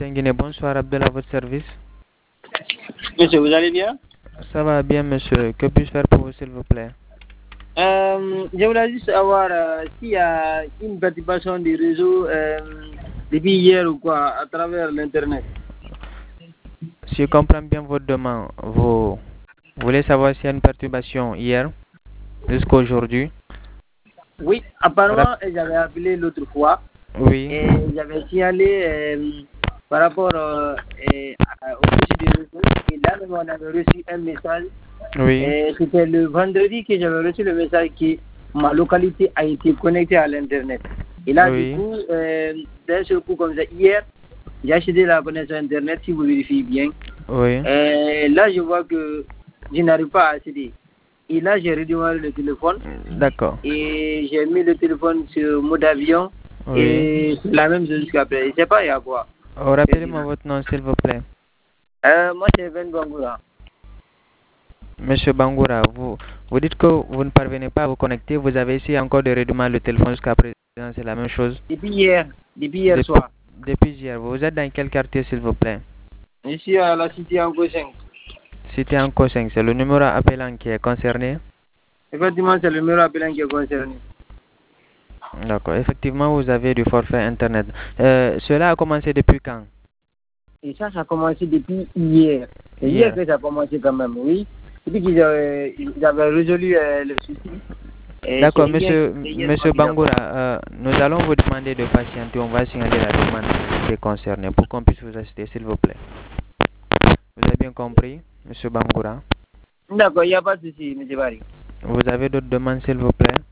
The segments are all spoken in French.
Guinée, bonsoir Abdel, à votre service. Monsieur, vous allez bien? Ça va bien, monsieur. Que puis-je faire pour vous, s'il vous plaît? Je voulais juste savoir s'il y a une perturbation du réseau depuis hier ou quoi, à travers l'Internet. Si je comprends bien votre demande, vous voulez savoir s'il y a une perturbation hier jusqu'à aujourd'hui? Oui, apparemment, j'avais appelé l'autre fois Oui. et j'avais signalé par rapport au souci du réseau. Et là, on avait reçu un message. Oui. C'était le vendredi que j'avais reçu le message que ma localité a été connectée à l'Internet. Et là, Oui. du coup, d'un seul coup, comme ça, hier, j'ai acheté la connexion Internet, si vous vérifiez bien. Oui. Là, je vois que je n'arrive pas à accéder. Et là, j'ai redémarré le téléphone. D'accord. Et j'ai mis le téléphone sur mode avion. Oui. Et c'est la même chose jusqu'après. Je ne sais pas, il y a quoi. Rappelez-moi votre nom, s'il vous plaît. Moi, c'est Ben Bangoura. Monsieur Bangoura, vous dites que vous ne parvenez pas à vous connecter. Vous avez essayé encore de redémarrer le téléphone jusqu'à présent. C'est la même chose. Depuis hier soir. Depuis hier. Vous êtes dans quel quartier, s'il vous plaît? Ici à la cité Anko 5. Cité Anko 5, c'est le numéro appelant qui est concerné? Effectivement, c'est le numéro appelant qui est concerné. D'accord. Effectivement, vous avez du forfait Internet. Cela a commencé depuis quand? Et ça a commencé depuis hier. C'est hier que ça a commencé quand même, oui. Depuis qu'ils avaient résolu le souci. D'accord, monsieur Bangoura, nous allons vous demander de patienter. On va signaler la demande qui est concernée pour qu'on puisse vous assister, s'il vous plaît. Vous avez bien compris, monsieur Bangoura? D'accord, il n'y a pas de souci, monsieur Barry. Vous avez d'autres demandes, s'il vous plaît?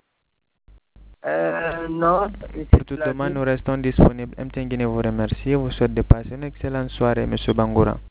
Non. Pour tout moment, nous restons disponibles. MTN Guinée vous remercie. Vous souhaite de passer une excellente soirée, monsieur Bangoura.